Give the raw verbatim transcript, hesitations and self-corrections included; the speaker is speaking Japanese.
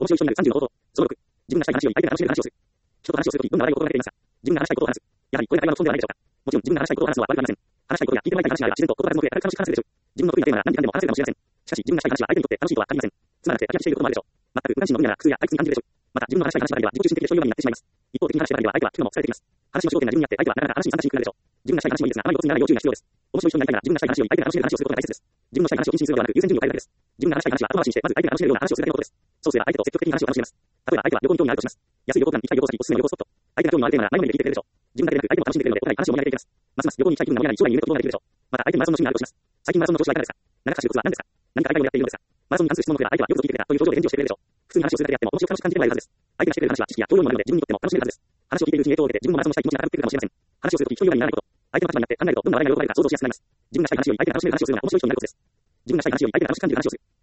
面白い人になるさんじゅうの方法。そのろく、自分がしたい話より相手が楽しめる話をする。人と話をするとき、どんな笑いを心がけていますか？自分が話したいことを話す。やはり、これが会話の基本ではないでしょうか。もちろん、自分が話したいことを話すのは悪くありません。話したいことや聞いてもらいたい話があれば、自然と言葉数も増え、軽く楽しく話せるでしょう。自分の得意なテーマなら何時間でも話せるかもしれません。しかし、自分がしたい話は相手にとって楽しいとは限りません。つまらなくて飽き飽きしていることもあるでしょう。全く無関心の分野なら苦痛や退屈に感じるでしょう。また、自分の話したい話ばかりは自己中心的で所有になってしまいます。一方的に話してばかりは相手は聞くのも疲れてきます。話の焦点が自分にあって相手はなかなか話に参加しにくくなるでしょう。自分がしたい話もいいですが、あまり露骨にならない要注意が必要です。面白い人になりたいなら自分がしたい話より相手が楽しめる話をすることが大切です。自分のしたい話を禁止にするのではなく優先順位を変えるだけです。自分が話したい話は後回しにして、まず相手が楽しめるような話をするだけのことです。そうすれば相手と積極的に話を楽しめます。例えば相手は旅行に興味があるとします。安い旅行プラン、行きたい旅行先、おすすめの旅行スポット。相手が興味のあるテーマなら前もって聞いてくれるでしょう。自分だけでなく相手も楽しんでくれるので、お互い話を盛り上げていきます。ますます旅行に行きたい気分が盛り上がり、将来に夢と希望ができるでしょう。また相手にマラソンの趣味があるとします。最近マラソンの調子はいかがですか？長かった仕事は何ですか？何か大会をやっているのですか？マラソンに関する質問の声は相手はよくぞ聞いてくれたという表情で返事をしてくれるでしょう。普通に話をするだけであっても面白く楽しく感じてもらえるはずです。相手がしてくれる話は知識や教養にもなるので自分にとっても楽しめるはずです。話を聞いているうちに影響を受けて自分もマラソンのしたい気持ちが高ぶってくるかもしれません。話をするとき人よりにならないこと。相手の立場になって考えるとどんな笑いが喜ばれるか想像しやすくなります。自分がしたい話より相手が楽しめる話をするのが面白い人になることです。自分がしたい話より相手が楽しく感じる話をする。